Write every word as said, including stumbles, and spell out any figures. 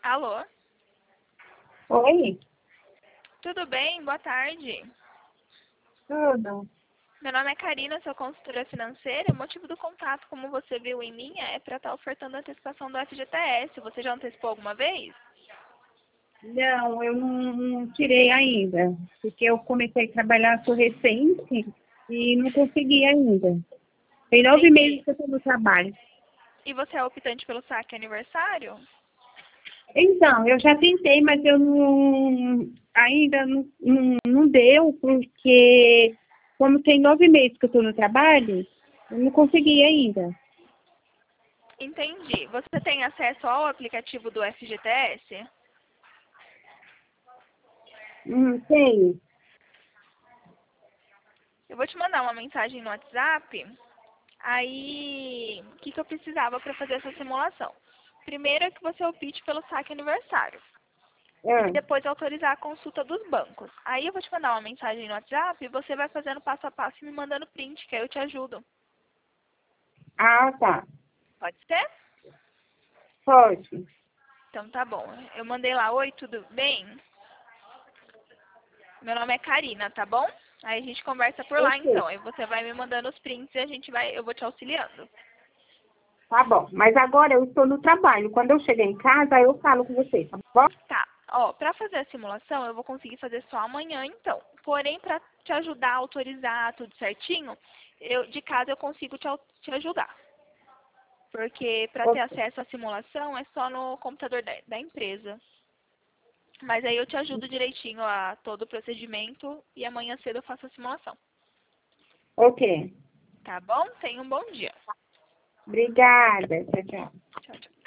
Alô? Oi? Tudo bem? Boa tarde. Tudo. Meu nome é Karina, sou consultora financeira. O motivo do contato, como você viu em linha, é para estar ofertando a antecipação do F G T S. Você já antecipou alguma vez? Não, eu não, não tirei ainda, porque eu comecei a trabalhar, sou recente e não consegui ainda. Tem nove Entendi. meses que eu estou no trabalho. E você é optante pelo saque aniversário? Então, eu já tentei, mas eu não, ainda não, não, não deu, porque como tem nove meses que eu estou no trabalho, eu não consegui ainda. Entendi. Você tem acesso ao aplicativo do F G T S? Não tenho. Eu vou te mandar uma mensagem no WhatsApp. Aí, o que, que eu precisava para fazer essa simulação? Primeiro é que você opte pelo saque aniversário. E Ah, depois autorizar a consulta dos bancos. Aí eu vou te mandar uma mensagem no WhatsApp e você vai fazendo passo a passo e me mandando print, que aí eu te ajudo. ah, tá. Pode ser? Pode. Então tá bom. Eu mandei lá, oi, tudo bem? Meu nome é Karina, tá bom? Aí a gente conversa por lá Ok. então. Aí você vai me mandando os prints e a gente vai, eu vou te auxiliando. Tá bom, mas agora eu estou no trabalho. Quando eu chegar em casa, eu falo com você, tá bom? Tá, ó, pra fazer a simulação eu vou conseguir fazer só amanhã então. Porém, pra te ajudar a autorizar tudo certinho, eu de casa eu consigo te, au- te ajudar. Porque para ter Ok, acesso à simulação é só no computador da, da empresa. Mas aí eu te ajudo direitinho a todo o procedimento e amanhã cedo eu faço a simulação. ok. Tá bom? Tenha um bom dia. Obrigada. Tchau, tchau. Tchau, tchau.